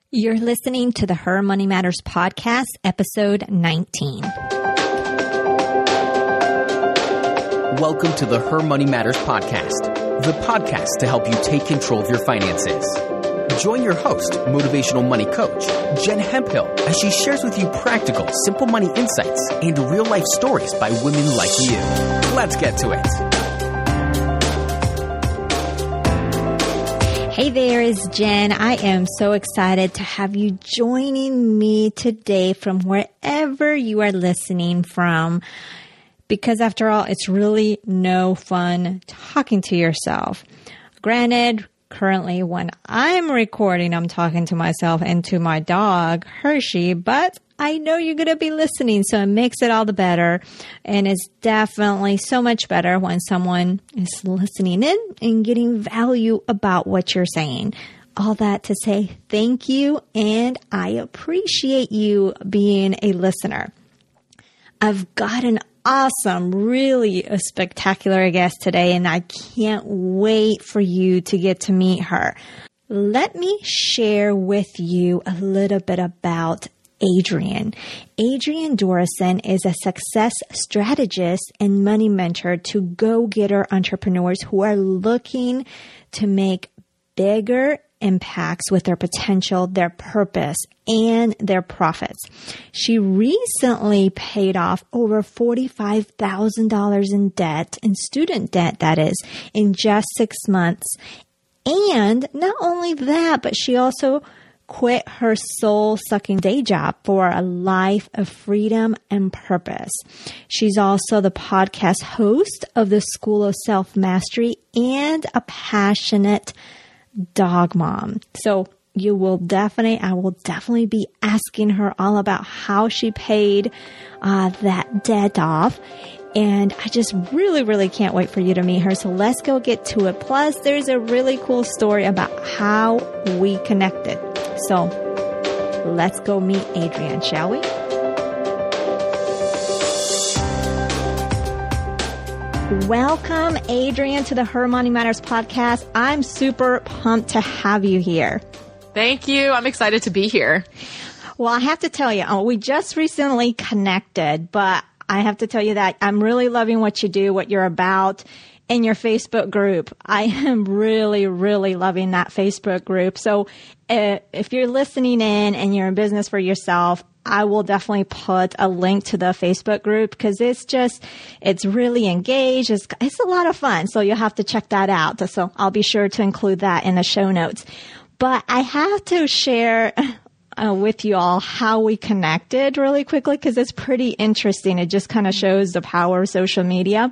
You're listening to the Her Money Matters podcast, episode 19. Welcome to the Her Money Matters podcast, the podcast to help you take control of your finances. Join your host, motivational money coach, Jen Hemphill, as she shares with you practical, simple money insights and real-life stories by women like you. Let's get to it. Hey there, it's Jen. I am so excited to have you joining me today from wherever you are listening from, because after all, it's really no fun talking to yourself. Granted, currently when I'm recording, I'm talking to myself and to my dog, Hershey, but I know you're going to be listening, so it makes it all the better. And it's definitely so much better when someone is listening in and getting value about what you're saying. All that to say thank you, and I appreciate you being a listener. I've got an awesome, really a spectacular guest today, and I can't wait for you to get to meet her. Let me share with you a little bit about Adrienne. Adrienne Dorison is a success strategist and money mentor to go-getter entrepreneurs who are looking to make bigger impacts with their potential, their purpose, and their profits. She recently paid off over $45,000 in debt, in student debt that is, in just 6 months. And not only that, but she also quit her soul-sucking day job for a life of freedom and purpose. She's also the podcast host of the School of Self-Mastery and a passionate dog mom. So I will definitely be asking her all about how she paid that debt off. And I just really can't wait for you to meet her. So let's go get to it. Plus, there's a really cool story about how we connected. So let's go meet Adrienne, shall we? Welcome, Adrienne, to the Her Money Matters podcast. I'm super pumped to have you here. Thank you. I'm excited to be here. Well, I have to tell you, we just recently connected, but I have to tell you that I'm really loving what you do, what you're about in your Facebook group. I am really loving that Facebook group. So if you're listening in and you're in business for yourself, I will definitely put a link to the Facebook group because it's really engaged. It's a lot of fun. So you'll have to check that out. So I'll be sure to include that in the show notes. But I have to share with you all how we connected really quickly because it's pretty interesting. It just kind of shows the power of social media.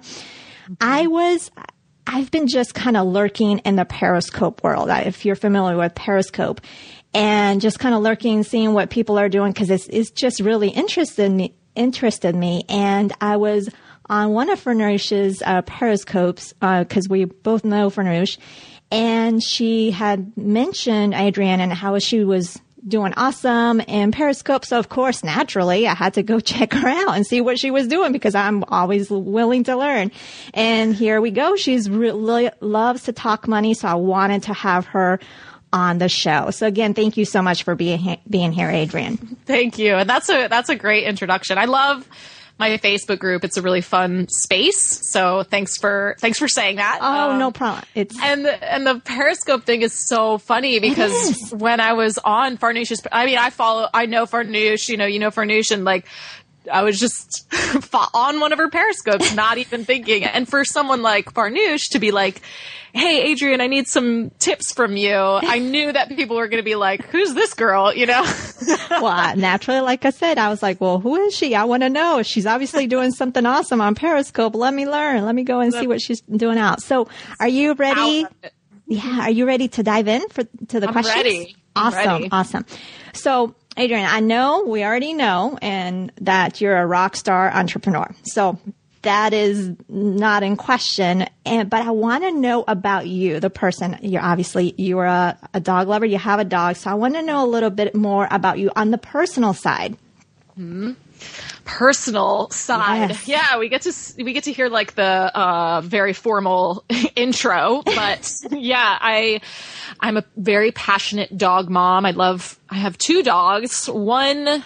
I've been just kind of lurking in the Periscope world, if you're familiar with Periscope, and just kind of lurking, seeing what people are doing because it's just really interested me. And I was on one of Farnoosh's Periscopes because we both know Farnoosh, and she had mentioned Adrienne and how she was doing awesome in Periscope. So of course, naturally, I had to go check her out and see what she was doing because I'm always willing to learn. And here we go. She's really loves to talk money. So I wanted to have her on the show. So again, thank you so much for being here, Adrienne. Thank you. And that's a great introduction. I love my Facebook group. It's a really fun space. So thanks for saying that. Oh, no problem. And the Periscope thing is so funny because when I was on Farnoosh's, I know Farnoosh, you know Farnoosh, and like, I was just on one of her Periscopes, not even thinking. And for someone like Farnoosh to be like, hey, Adrienne, I need some tips from you. I knew that people were going to be like, who's this girl? You know? Well, naturally, like I said, I was like, well, who is she? I want to know. She's obviously doing something awesome on Periscope. Let me learn. Let me go and see what she's doing out. So are you ready? Yeah. Are you ready to dive in to the questions? Ready. Awesome. So Adrienne, I know, we already know, and that you're a rock star entrepreneur. So that is not in question. But I want to know about you, the person. You're a dog lover. You have a dog. So I want to know a little bit more about you on the personal side. Mm-hmm. personal side. Yes. Yeah, we get to hear like the very formal intro, but yeah, I'm a very passionate dog mom. I have 2 dogs. One,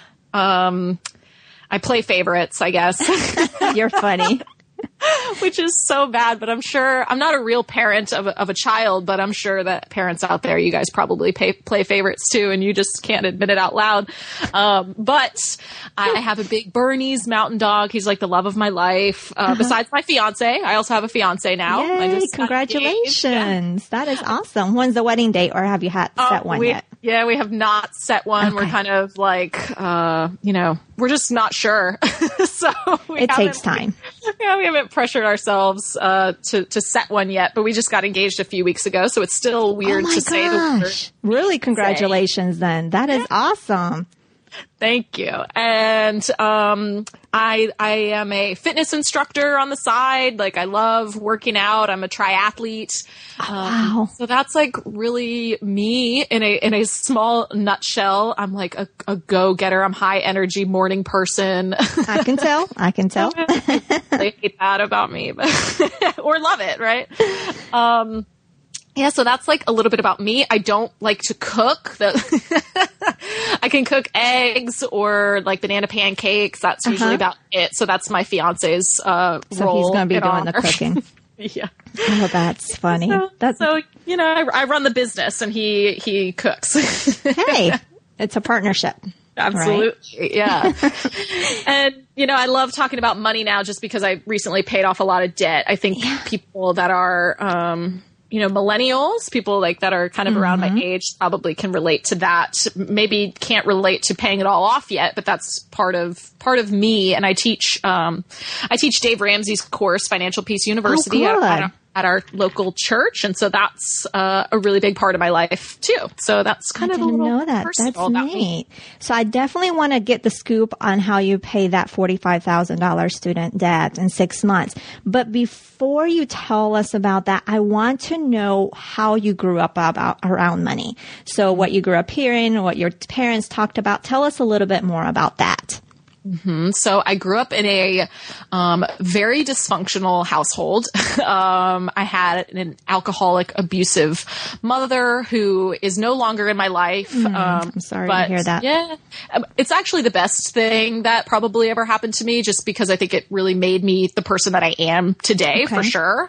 I play favorites, I guess. You're funny. Which is so bad, but I'm not a real parent of a child, but I'm sure that parents out there, you guys probably play favorites too, and you just can't admit it out loud. But I have a big Bernese mountain dog. He's like the love of my life. Besides my fiance, I also have a fiance now. Yay, congratulations. That is awesome. When's the wedding date, or have you set one yet? Yeah, we have not set one. Okay. We're kind of like, we're just not sure. So it takes time. We haven't pressured ourselves to set one yet, but we just got engaged a few weeks ago, so it's still weird to say the word. Really, congratulations then. That is awesome. Thank you. And I am a fitness instructor on the side. Like, I love working out. I'm a triathlete. Wow. So that's like really me in a small nutshell. I'm like a go-getter. I'm high energy morning person. I can tell. They hate that about me, but or love it, right? Yeah, so that's like a little bit about me. I don't like to cook. I can cook eggs or like banana pancakes. That's usually about it. So that's my fiance's role. So he's going to be doing the cooking. Yeah. Oh, that's funny. So I run the business and he cooks. Hey, it's a partnership. Absolutely. Right? Yeah. And, I love talking about money now just because I recently paid off a lot of debt. I think people that are, millennials, people like that are kind of around my age probably can relate to that. Maybe can't relate to paying it all off yet, but that's part of me. And I teach Dave Ramsey's course, Financial Peace University at our local church. And so that's a really big part of my life too. So that's kind of a little know that. personal That's about neat. me. So I definitely want to get the scoop on how you pay that $45,000 student debt in 6 months. But before you tell us about that, I want to know how you grew up around money. So what you grew up hearing, what your parents talked about. Tell us a little bit more about that. Mm-hmm. So I grew up in a very dysfunctional household. I had an alcoholic, abusive mother who is no longer in my life. I'm sorry to hear that. Yeah, it's actually the best thing that probably ever happened to me, just because I think it really made me the person that I am today, for sure.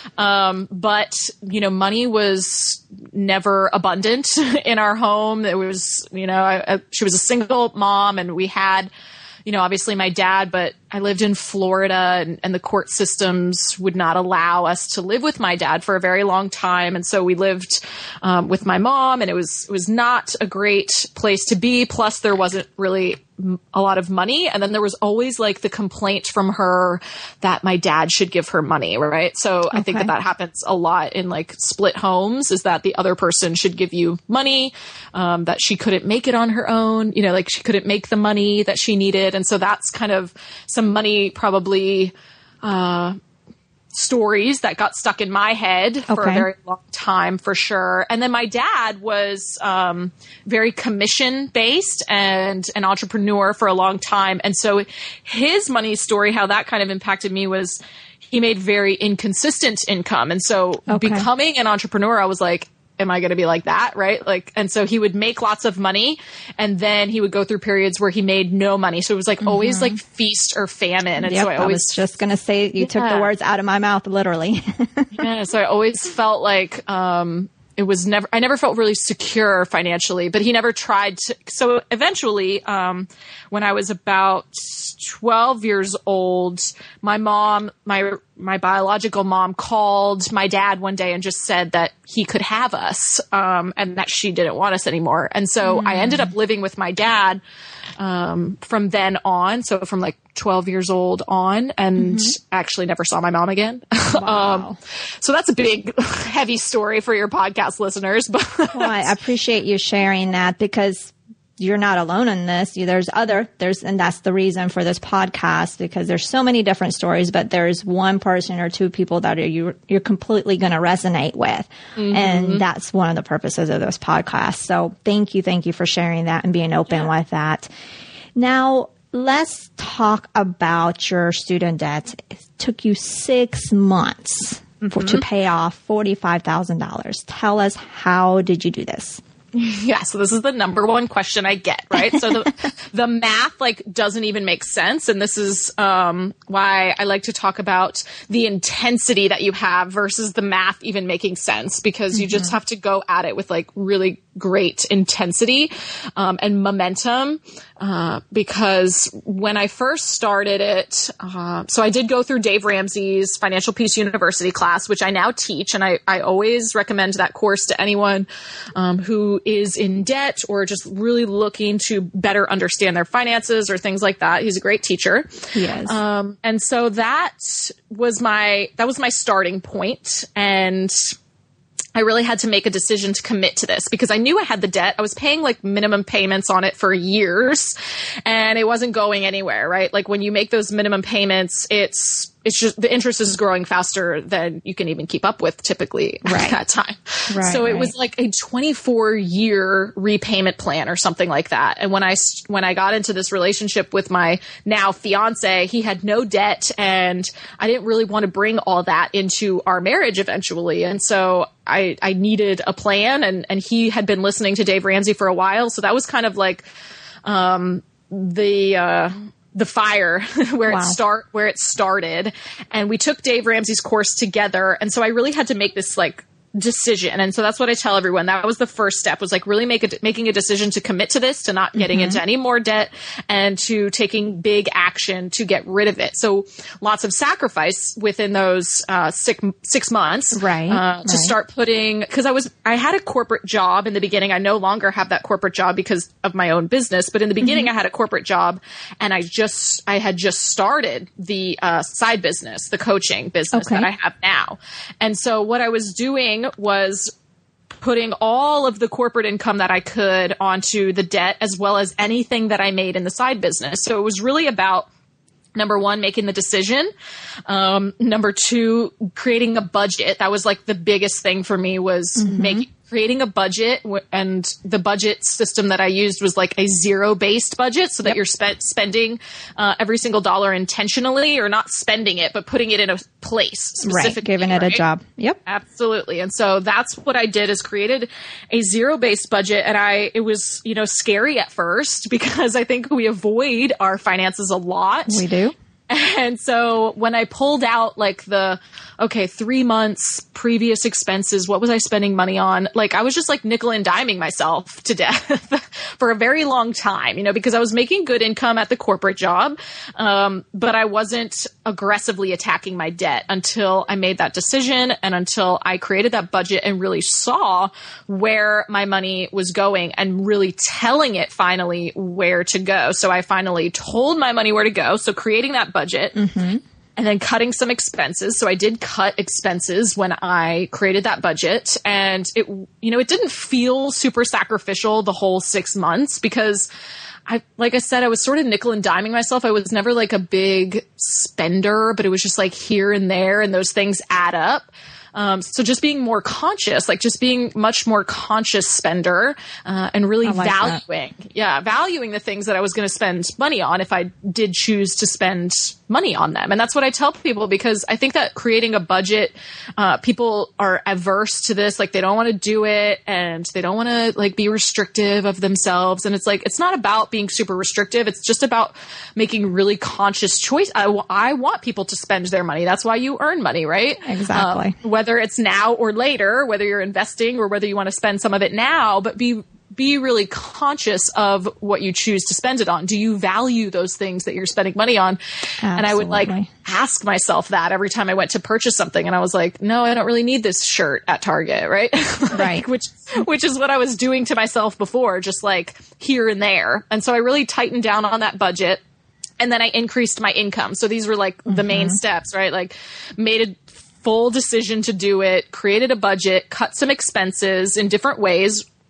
But money was never abundant in our home. It was, she was a single mom, and we had, obviously my dad, but I lived in Florida and the court systems would not allow us to live with my dad for a very long time. And so we lived with my mom, and it was not a great place to be. Plus there wasn't really a lot of money. And then there was always like the complaint from her that my dad should give her money. Right. So I think that happens a lot in like split homes, is that the other person should give you money, that she couldn't make it on her own, like she couldn't make the money that she needed. And so that's kind of some money probably, stories that got stuck in my head for a very long time, for sure. And then my dad was very commission based and an entrepreneur for a long time. And so his money story, how that kind of impacted me, was he made very inconsistent income. And so becoming an entrepreneur, I was like, am I going to be like that? Right. Like, and so he would make lots of money, and then he would go through periods where he made no money. So it was like always like feast or famine. And so I was just going to say, you took the words out of my mouth, literally. Yeah. So I always felt like, I never felt really secure financially, but he never tried to. So eventually, when I was about 12 years old, my mom, my biological mom, called my dad one day and just said that he could have us, and that she didn't want us anymore. And so I ended up living with my dad, from then on. So from like 12 years old on, and actually never saw my mom again. Wow. So that's a big, heavy story for your podcast listeners. But well, I appreciate you sharing that, because you're not alone in this. And that's the reason for this podcast, because there's so many different stories, but there's one person or two people that you're completely going to resonate with. And that's one of the purposes of this podcast. So thank you for sharing that and being open with that. Now, let's talk about your student debt. It took you 6 months to pay off $45,000. Tell us, how did you do this? Yeah, so this is the number one question I get, right? So the math like doesn't even make sense, and this is why I like to talk about the intensity that you have versus the math even making sense, because you just have to go at it with like really great intensity and momentum. Because when I first started it, so I did go through Dave Ramsey's Financial Peace University class, which I now teach, and I always recommend that course to anyone who is in debt or just really looking to better understand their finances or things like that. He's a great teacher. Yes. And so that was my starting point. And I really had to make a decision to commit to this because I knew I had the debt. I was paying like minimum payments on it for years and it wasn't going anywhere, right? Like when you make those minimum payments, it's just the interest is growing faster than you can even keep up with typically at that time. Right, so it was like a 24-year repayment plan or something like that. And when I got into this relationship with my now fiance, he had no debt and I didn't really want to bring all that into our marriage eventually. And so I needed a plan, and he had been listening to Dave Ramsey for a while. So that was kind of like the fire where it started. And we took Dave Ramsey's course together. And so I really had to make this like decision. And so that's what I tell everyone. That was the first step, was like really making a decision to commit to this, to not getting into any more debt, and to taking big action to get rid of it. So lots of sacrifice within those 6 months, to start putting, because I had a corporate job in the beginning. I no longer have that corporate job because of my own business, but in the beginning I had a corporate job, and I had just started the side business, the coaching business that I have now. And so what I was doing was putting all of the corporate income that I could onto the debt, as well as anything that I made in the side business. So it was really about, number one, making the decision. Number two, creating a budget. That was like the biggest thing for me, was creating a budget, and the budget system that I used was like a zero-based budget, so that you're spending every single dollar intentionally, or not spending it, but putting it in a place specifically. Giving it a job. Yep. Absolutely. And so that's what I did, is created a zero-based budget. And it was, scary at first, because I think we avoid our finances a lot. We do. And so when I pulled out like 3 months previous expenses, what was I spending money on? Like I was just like nickel and diming myself to death for a very long time, because I was making good income at the corporate job. But I wasn't aggressively attacking my debt until I made that decision, and until I created that budget and really saw where my money was going, and really telling it finally where to go. So I finally told my money where to go. So creating that budget, and then cutting some expenses. So I did cut expenses when I created that budget, and it didn't feel super sacrificial the whole 6 months, because like I said, I was sort of nickel and diming myself. I was never like a big spender, but it was just like here and there, and those things add up. So just being more conscious, like just being much more conscious spender, and really valuing the things that I was going to spend money on if I did choose to spend money on them. And that's what I tell people, because I think that creating a budget, people are averse to this. Like they don't want to do it, and they don't want to like be restrictive of themselves. And it's like, it's not about being super restrictive. It's just about making really conscious choice. I want people to spend their money. That's why you earn money, right? Exactly. Whether it's now or later, whether you're investing or whether you want to spend some of it now, but be really conscious of what you choose to spend it on. Do you value those things that you're spending money on? Absolutely. And I would like ask myself that every time I went to purchase something, and I was like, no, I don't really need this shirt at Target, right? Right. Which is what I was doing to myself before, just like here and there. And so I really tightened down on that budget. And then I increased my income. So these were like the main steps, right? Like made a full decision to do it, created a budget, cut some expenses in different ways, like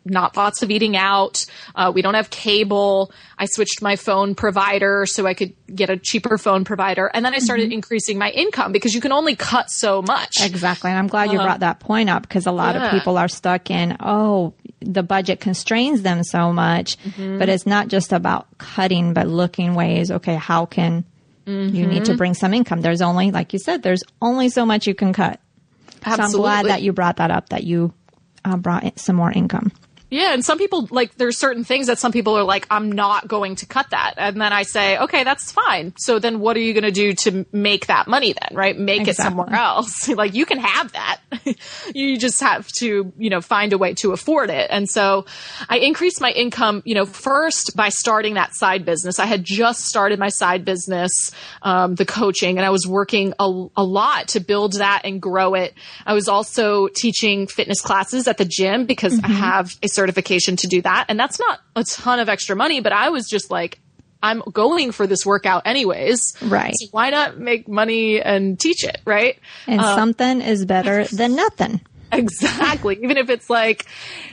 not thoughts of eating out. We don't have cable. I switched my phone provider so I could get a cheaper phone provider. And then I started increasing my income because you can only cut so much. Exactly. And I'm glad you brought that point up because a lot of people are stuck in, the budget constrains them so much, but it's not just about cutting, but looking ways, okay, how can you need to bring some income? There's only, like you said, there's only so much you can cut. Absolutely. So I'm glad that you brought that up, that you brought in some more income. Yeah. And some people, like, there's certain things that some people are like, I'm not going to cut that. And then I say, okay, that's fine. So then what are you going to do to make that money then, right? Make it somewhere else. Like, you can have that. You just have to, find a way to afford it. And so I increased my income, first by starting that side business. I had just started my side business, the coaching, and I was working a lot to build that and grow it. I was also teaching fitness classes at the gym because I have a certification to do that. And that's not a ton of extra money, but I was just like, I'm going for this workout anyways. Right. So why not make money and teach it? Right. And something is better than nothing. Exactly. Even if it's like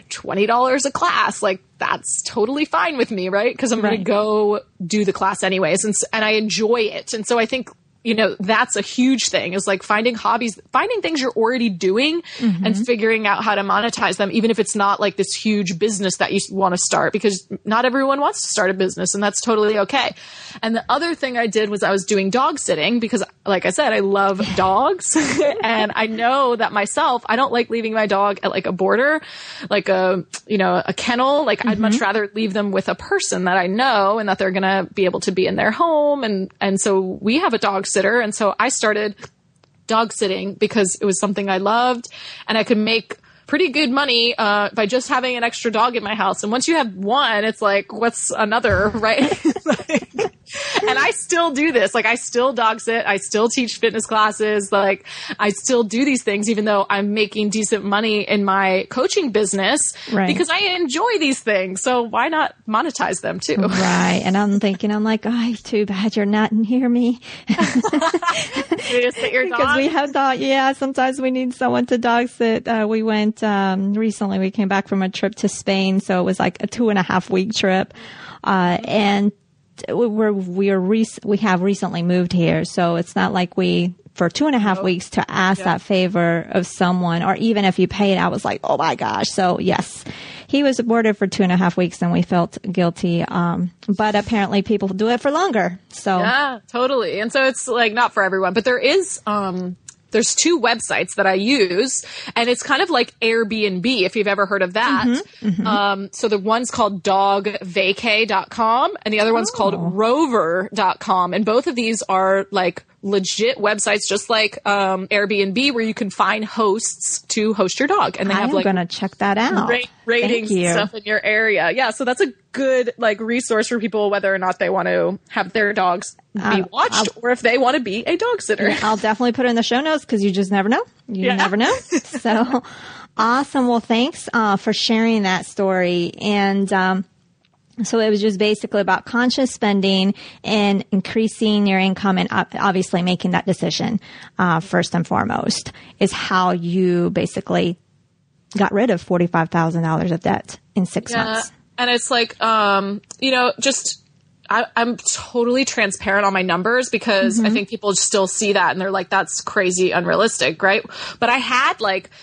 $20 a class, like that's totally fine with me. Right. Cause I'm going to go do the class anyways. And I enjoy it. And so I think, that's a huge thing is like finding hobbies, finding things you're already doing and figuring out how to monetize them, even if it's not like this huge business that you want to start, because not everyone wants to start a business and that's totally okay. And the other thing I did was I was doing dog sitting because, like I said, I love dogs and I know that myself, I don't like leaving my dog at like a boarder, like a kennel. Like I'd much rather leave them with a person that I know and that they're going to be able to be in their home. And so we have a dog sitter. And so I started dog sitting because it was something I loved and I could make pretty good money by just having an extra dog in my house. And once you have one, it's like, what's another, right? And I still do this. Like I still dog sit. I still teach fitness classes. Like I still do these things, even though I'm making decent money in my coaching business because I enjoy these things. So why not monetize them too? Right. And I'm thinking, too bad you're not near me. You just sit your dog? Because we have dog. Yeah. Sometimes we need someone to dog sit. We went, recently we came back from a trip to Spain. So it was like a 2.5 week trip. And we have recently moved here. So it's not like for 2.5 weeks to ask that favor of someone, or even if you pay it, I was like, oh my gosh. So yes, he was boarded for 2.5 weeks and we felt guilty. But apparently people do it for longer. So yeah, totally. And so it's like not for everyone, but there's 2 websites that I use and it's kind of like Airbnb, if you've ever heard of that. So the one's called dogvacay.com and the other one's called rover.com. And both of these are like legit websites, just like Airbnb, where you can find hosts to host your dog. And they have like, I'm going to check that out. Ratings and stuff in your area. Yeah. So that's a good like resource for people, whether or not they want to have their dogs be watched or if they want to be a dog sitter. Yeah, I'll definitely put it in the show notes because you just never know. You never know. So awesome. Well, thanks for sharing that story. And so it was just basically about conscious spending and increasing your income and obviously making that decision first and foremost is how you basically got rid of $45,000 of debt in 6 months. And it's like, just I'm totally transparent on my numbers because I think people still see that and they're like, that's crazy unrealistic, right? But I had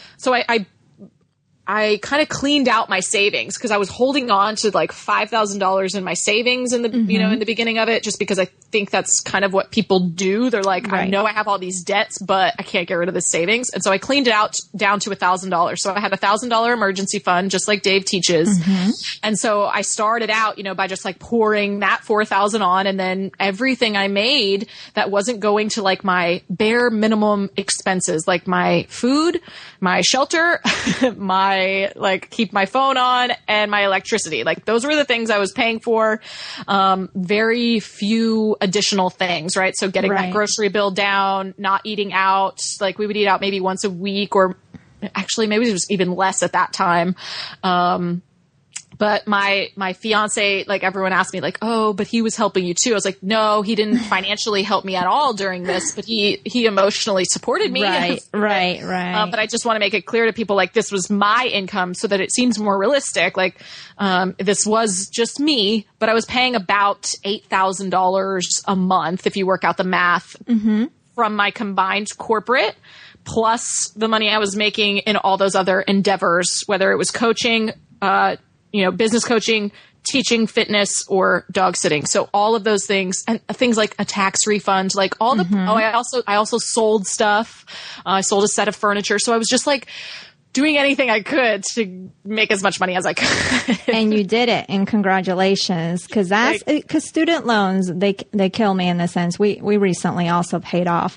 I kind of cleaned out my savings because I was holding on to like $5,000 in my savings in the, in the beginning of it, just because I think that's kind of what people do. They're like, I know I have all these debts, but I can't get rid of the savings. And so I cleaned it out down to $1,000. So I had $1,000 emergency fund, just like Dave teaches. And so I started out, by just like pouring that 4,000 on, and then everything I made that wasn't going to like my bare minimum expenses, like my food, my shelter, my keep my phone on, and my electricity. Like those were the things I was paying for. Very few additional things, right? So getting that grocery bill down, not eating out. Like we would eat out maybe once a week, or actually maybe it was even less at that time. But my fiance, like everyone asked me like, oh, but he was helping you too. I was like, no, he didn't financially help me at all during this, but he emotionally supported me. Right. But I just want to make it clear to people, like, this was my income so that it seems more realistic. Like, this was just me, but I was paying about $8,000 a month if you work out the math from my combined corporate, plus the money I was making in all those other endeavors, whether it was coaching, business coaching, teaching, fitness, or dog sitting. So all of those things, and things like a tax refund, like all the, I also sold stuff. I sold a set of furniture. So I was just like doing anything I could to make as much money as I could. And you did it, and congratulations. Cause student loans, they kill me in the sense we recently also paid off.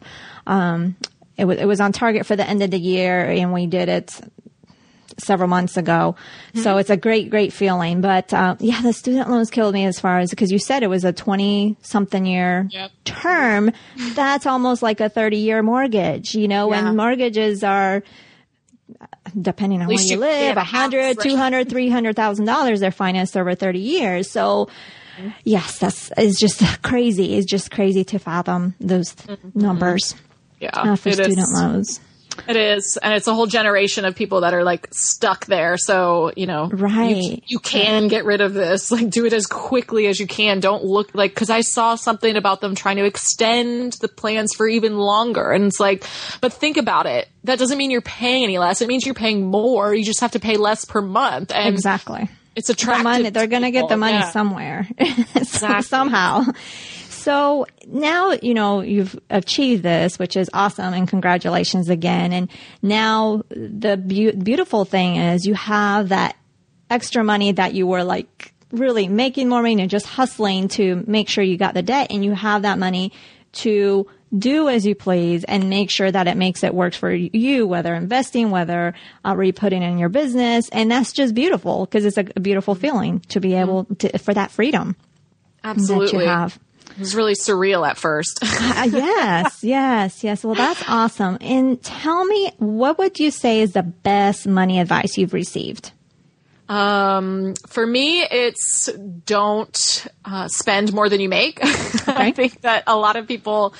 It was on target for the end of the year, and we did it several months ago. So it's a great feeling. But, the student loans killed me as far as, because you said it was a 20-something year term. That's almost like a 30-year mortgage, and mortgages are, depending on where you live, $100,000, $200,000, $300,000, they're financed over 30 years. So yes, it's just crazy. It's just crazy to fathom those numbers for student loans. It is. And it's a whole generation of people that are like stuck there. So, you can get rid of this, like do it as quickly as you can. Don't look like, cause I saw something about them trying to extend the plans for even longer. And it's like, but think about it. That doesn't mean you're paying any less. It means you're paying more. You just have to pay less per month. And exactly. It's attractive. They're going to get the money somewhere. Exactly. Somehow. So now, you've achieved this, which is awesome, and congratulations again. And now the beautiful thing is you have that extra money that you were like really making more money and just hustling to make sure you got the debt, and you have that money to do as you please and make sure that it makes it work for you, whether investing, whether re-putting in your business. And that's just beautiful, because it's a beautiful feeling to be able to, for that freedom. Absolutely. That you have. It was really surreal at first. Yes. Well, that's awesome. And tell me, what would you say is the best money advice you've received? For me, it's don't spend more than you make. Okay. I think that a lot of people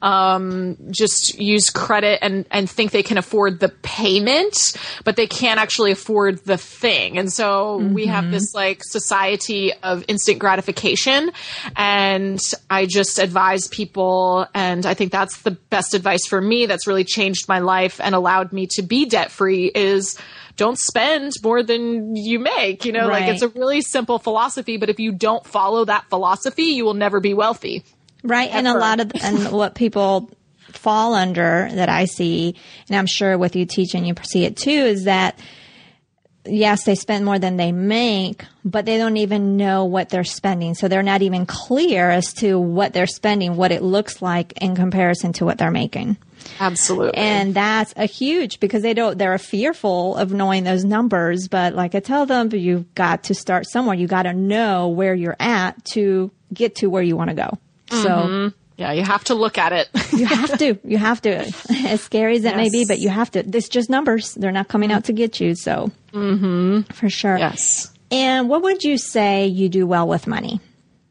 just use credit and think they can afford the payment, but they can't actually afford the thing. And so we have this like society of instant gratification, and I just advise people, and I think that's the best advice for me that's really changed my life and allowed me to be debt free is don't spend more than you make, Right. Like it's a really simple philosophy, but if you don't follow that philosophy, you will never be wealthy. Right. Ever. And a lot of, and what people fall under that I see, and I'm sure with you teaching, you see it too, is that yes, they spend more than they make, but they don't even know what they're spending. So they're not even clear as to what they're spending, what it looks like in comparison to what they're making. Absolutely. And that's a huge, because they're fearful of knowing those numbers. But like I tell them, you've got to start somewhere. You got to know where you're at to get to where you want to go. So yeah, you have to look at it. You have to, as scary as it may be, but you have to. It's just numbers. They're not coming out to get you. So for sure. Yes. And what would you say you do well with money?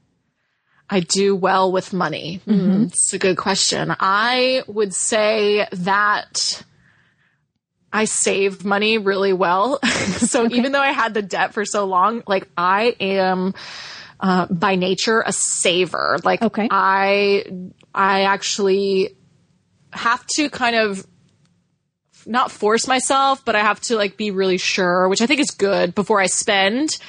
I do well with money. It's a good question. I would say that I save money really well. So even though I had the debt for so long, like I am by nature a saver. Like I actually have to kind of not force myself, but I have to like be really sure, which I think is good before I spend.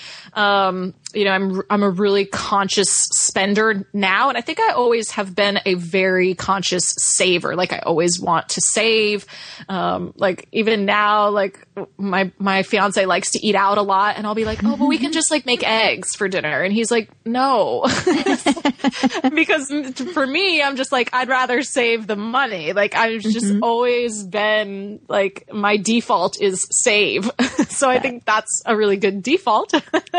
I'm a really conscious spender now. And I think I always have been a very conscious saver. Like I always want to save. Like even now, like my fiance likes to eat out a lot, and I'll be like, oh, but we can just like make eggs for dinner. And he's like, no, because for me, I'm just like, I'd rather save the money. Like I've just always been like, my default is save. So I think that's a really good default.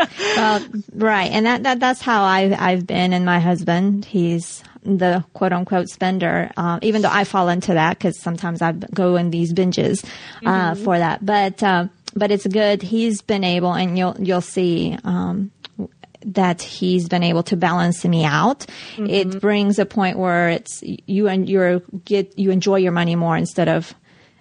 Right. And that's how I've been. And my husband, he's the quote unquote spender. Even though I fall into that, because sometimes I go in these binges, for that. But, but it's good. He's been able, and you'll see, that he's been able to balance me out. Mm-hmm. It brings a point where it's you enjoy your money more instead of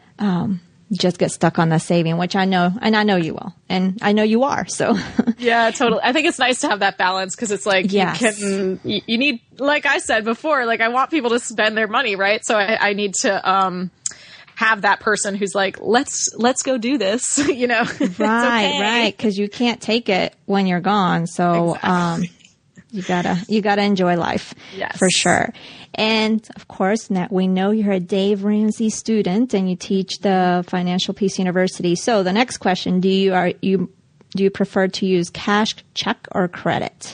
just get stuck on the saving, which I know you will, and I know you are. So yeah, totally. I think it's nice to have that balance because it's like yes. you need, like I said before, like I want people to spend their money, right? So I need to have that person who's like, let's go do this, you know? Right. Cause you can't take it when you're gone. So, exactly. You gotta enjoy life. Yes. For sure. And of course, now we know you're a Dave Ramsey student and you teach the Financial Peace University. So the next question, do you prefer to use cash, check, or credit?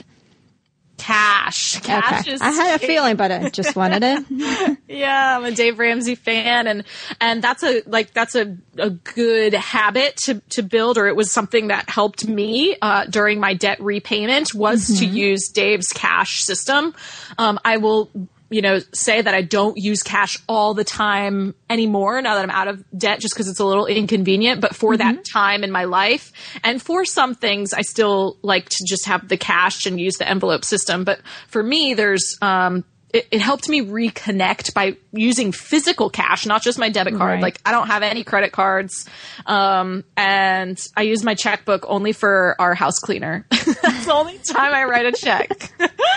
Cash. Okay. I had a feeling, but I just wanted it. Yeah, I'm a Dave Ramsey fan, and that's a good habit to build, or it was something that helped me during my debt repayment was to use Dave's cash system. I will say that I don't use cash all the time anymore now that I'm out of debt, just because it's a little inconvenient. But for that time in my life, and for some things, I still like to just have the cash and use the envelope system. But for me, there's it helped me reconnect by using physical cash, not just my debit card. Right. Like I don't have any credit cards. And I use my checkbook only for our house cleaner. That's the only time I write a check.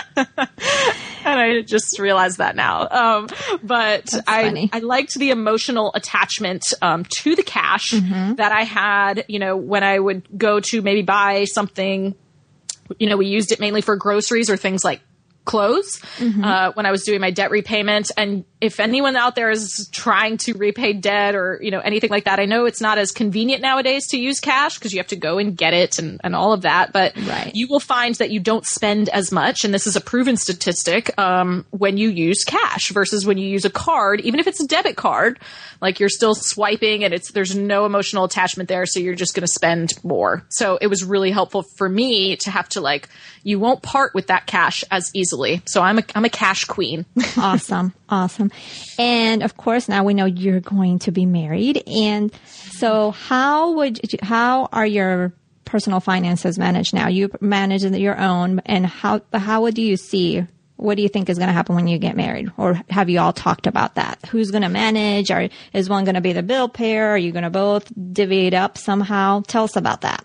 And I just realized that now. But I liked the emotional attachment to the cash that I had, when I would go to maybe buy something. We used it mainly for groceries or things like clothes when I was doing my debt repayment. And if anyone out there is trying to repay debt or, anything like that, I know it's not as convenient nowadays to use cash because you have to go and get it and all of that. But you will find that you don't spend as much. And this is a proven statistic when you use cash versus when you use a card, even if it's a debit card, like you're still swiping and there's no emotional attachment there. So you're just going to spend more. So it was really helpful for me to have to you won't part with that cash as easily. So I'm a cash queen. Awesome. And of course, now we know you're going to be married. And so how are your personal finances managed now? You manage your own, and how would you see, what do you think is going to happen when you get married? Or have you all talked about that? Who's going to manage? Or is one going to be the bill payer? Are you going to both divvy it up somehow? Tell us about that.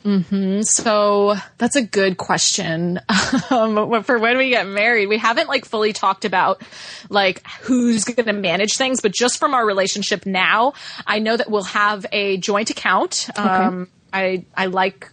So that's a good question. For when we get married, we haven't fully talked about who's going to manage things, but just from our relationship now, I know that we'll have a joint account. Okay. I like,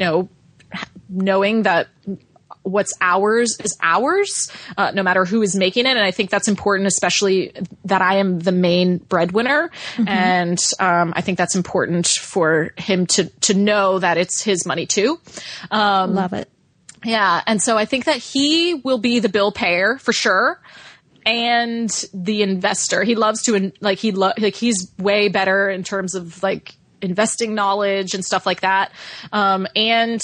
knowing that what's ours is ours, no matter who is making it. And I think that's important, especially that I am the main breadwinner. And I think that's important for him to know that it's his money too. Love it. Yeah. And so I think that he will be the bill payer for sure. And the investor. He loves to, he's way better in terms of investing knowledge and stuff like that. And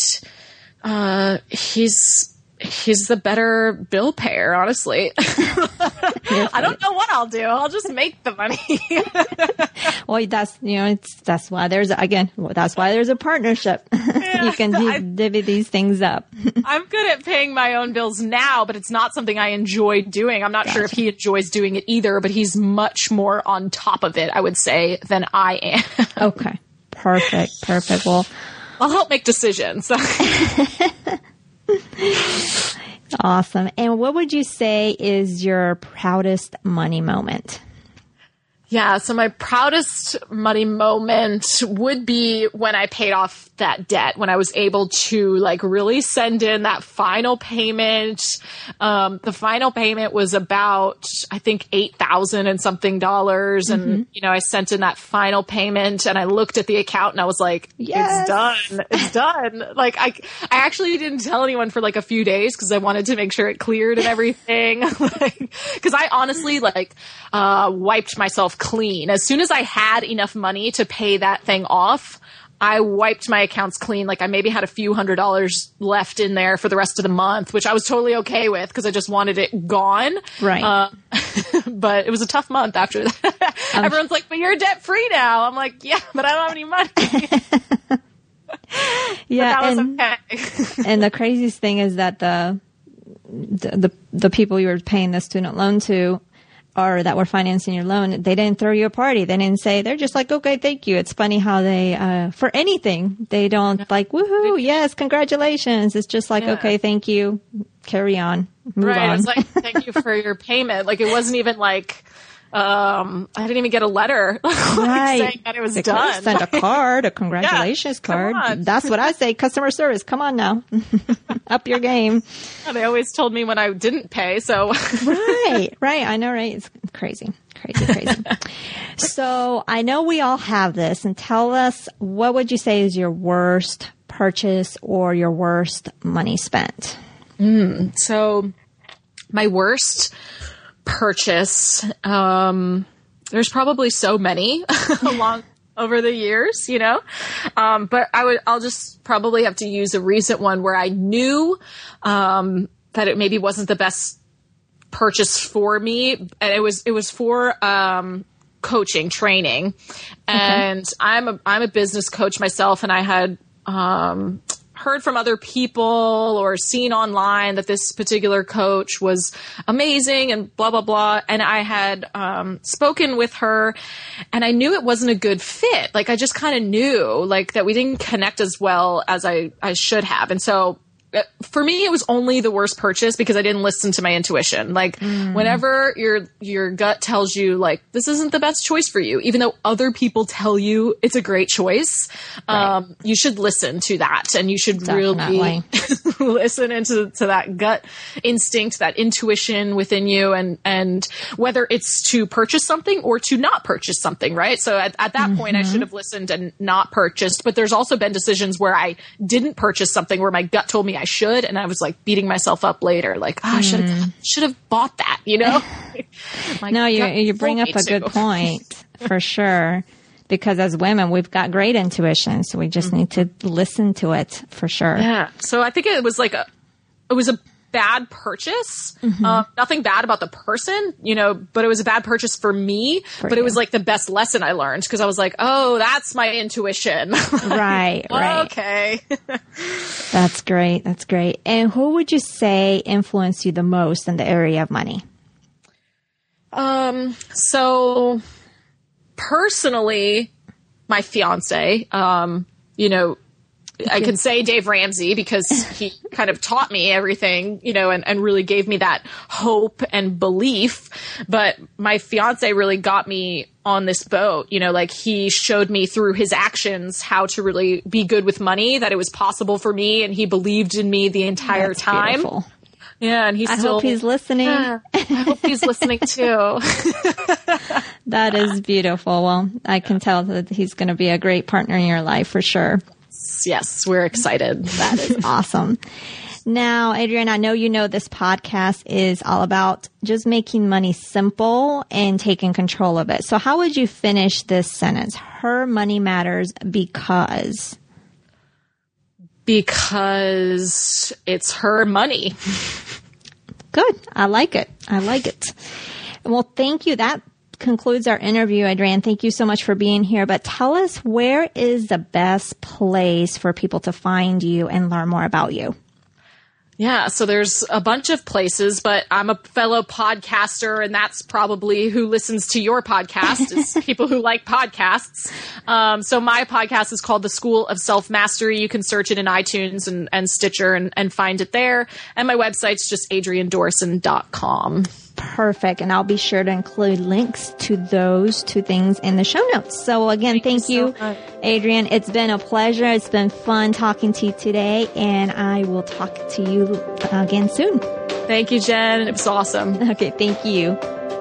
he's the better bill payer, honestly. I don't know what I'll do. I'll just make the money. Well, that's why there's a partnership. Yeah, you can divvy these things up. I'm good at paying my own bills now, but it's not something I enjoy doing. I'm not sure if he enjoys doing it either, but he's much more on top of it, I would say, than I am. Okay. Perfect. Well, I'll help make decisions. Awesome. And what would you say is your proudest money moment? Yeah, so my proudest money moment would be when I paid off that debt, when I was able to really send in that final payment. The final payment was about, I think, $8,000 and something dollars. And, I sent in that final payment and I looked at the account and I was like, yes. It's done. I actually didn't tell anyone for a few days because I wanted to make sure it cleared and everything. Because I honestly wiped myself clean. As soon as I had enough money to pay that thing off, I wiped my accounts clean. I maybe had a few $100s left in there for the rest of the month, which I was totally okay with because I just wanted it gone. Right. but it was a tough month after that. Everyone's like, but you're debt free now. I'm like, yeah, but I don't have any money. Yeah. But that was okay. And the craziest thing is that the people you were paying the student loan to, or that were financing your loan, they didn't throw you a party. They didn't say, they're just like, okay, thank you. It's funny how they, for anything, they don't like, woohoo, yes, congratulations. It's just like, okay, thank you. Carry on. Move on. It was like, thank you for your payment. Like, it wasn't even like, I didn't even get a letter saying that it was done. Send a card, a congratulations card. That's what I say. Customer service. Come on now. Up your game. Yeah, they always told me when I didn't pay. So right. I know, right? It's crazy. So I know we all have this, and tell us, what would you say is your worst purchase or your worst money spent? So my worst purchase, there's probably so many over the years, but I'll just probably have to use a recent one where I knew that it maybe wasn't the best purchase for me, and it was for coaching, training. And I'm a business coach myself, and I had heard from other people or seen online that this particular coach was amazing and blah, blah, blah. And I had spoken with her, and I knew it wasn't a good fit. Like, I just kind of knew, like, that we didn't connect as well as I should have. And so for me, it was only the worst purchase because I didn't listen to my intuition. Like, whenever your gut tells you, like, this isn't the best choice for you, even though other people tell you it's a great choice, you should listen to that, and you should really listen into that gut instinct, that intuition within you, and whether it's to purchase something or to not purchase something, right? So at that point, I should have listened and not purchased. But there's also been decisions where I didn't purchase something where my gut told me I should, and I was like beating myself up later, like, I should have bought that, No, you bring up a good point for sure, because as women, we've got great intuition, so we just need to listen to it for sure. Yeah. So I think it was a bad purchase. Nothing bad about the person, but it was a bad purchase for me. But it was like the best lesson I learned, because I was like, oh, that's my intuition. Right. Okay. That's great. And who would you say influenced you the most in the area of money? So personally, my fiance, I can say Dave Ramsey, because he kind of taught me everything, and really gave me that hope and belief. But my fiance really got me on this boat, like, he showed me through his actions how to really be good with money, that it was possible for me, and he believed in me the entire time. Beautiful. Yeah, and I hope he's listening. Yeah, I hope he's listening too. That is beautiful. Well, I can tell that he's going to be a great partner in your life for sure. Yes, we're excited. That is awesome. Now, Adrienne, I know this podcast is all about just making money simple and taking control of it. So how would you finish this sentence? Her money matters because it's her money. Good. I like it. Well, thank you. That concludes our interview, Adrienne. Thank you so much for being here. But tell us, where is the best place for people to find you and learn more about you? Yeah, so there's a bunch of places, but I'm a fellow podcaster, and that's probably who listens to your podcast, is people who like podcasts. So my podcast is called The School of Self-Mastery. You can search it in iTunes and Stitcher and find it there. And my website's just adriendorson.com. Perfect. And I'll be sure to include links to those two things in the show notes. So again, thank you, Adrienne. It's been a pleasure. It's been fun talking to you today, and I will talk to you again soon. Thank you, Jen. It was awesome. Okay. Thank you.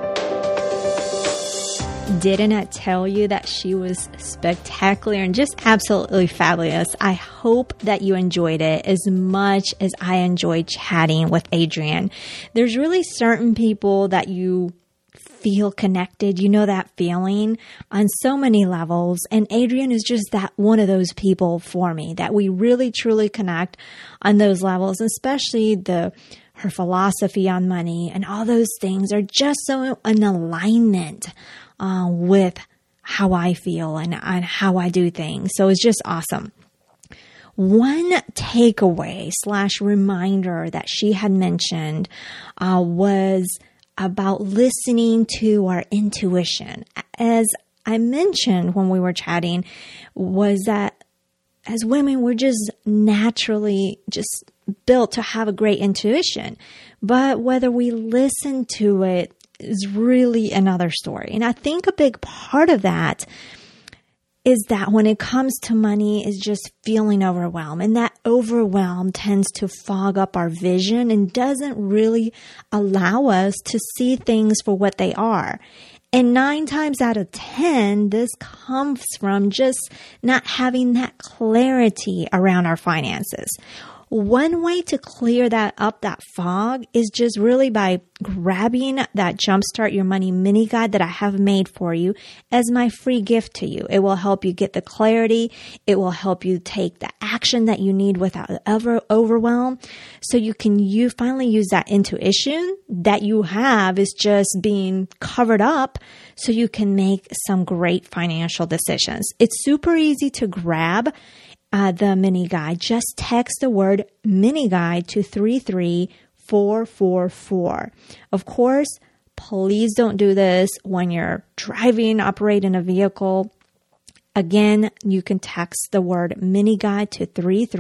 Didn't I tell you that she was spectacular and just absolutely fabulous? I hope that you enjoyed it as much as I enjoyed chatting with Adrienne. There's really certain people that you feel connected. You know that feeling on so many levels. And Adrienne is just that one of those people for me, that we really truly connect on those levels, especially her philosophy on money, and all those things are just so in alignment with how I feel and how I do things. So it's just awesome. One takeaway / reminder that she had mentioned was about listening to our intuition. As I mentioned when we were chatting, was that as women, we're just naturally just built to have a great intuition. But whether we listen to it is really another story. And I think a big part of that is that when it comes to money is just feeling overwhelmed. And that overwhelm tends to fog up our vision and doesn't really allow us to see things for what they are. And 9 times out of 10, this comes from just not having that clarity around our finances. One way to clear that fog, is just really by grabbing that Jumpstart Your Money mini guide that I have made for you as my free gift to you. It will help you get the clarity. It will help you take the action that you need without overwhelm. So you can finally use that intuition that you have is just being covered up so you can make some great financial decisions. It's super easy to grab the mini guide. Just text the word mini guide to 33444. Of course, please don't do this when you're driving, operating a vehicle. Again, you can text the word mini guide to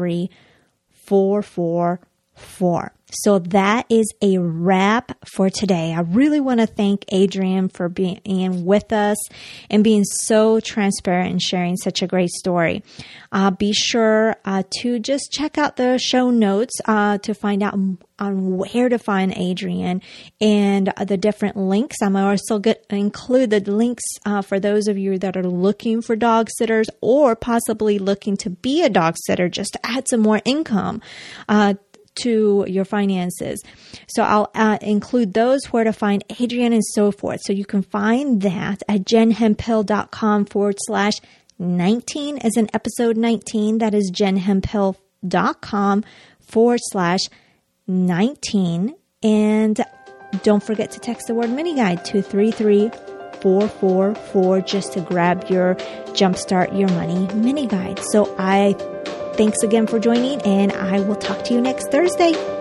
33444. So that is a wrap for today. I really want to thank Adrienne for being with us and being so transparent and sharing such a great story. Be sure to just check out the show notes to find out on where to find Adrienne and the different links. I'm also going to include the links for those of you that are looking for dog sitters or possibly looking to be a dog sitter just to add some more income to your finances. So I'll include those, where to find Adrienne and so forth. So you can find that at jenhemphill.com/19 as in episode 19. That is jenhemphill.com/19. And don't forget to text the word mini guide to 33444 just to grab your Jumpstart Your Money mini guide. So thanks again for joining, and I will talk to you next Thursday.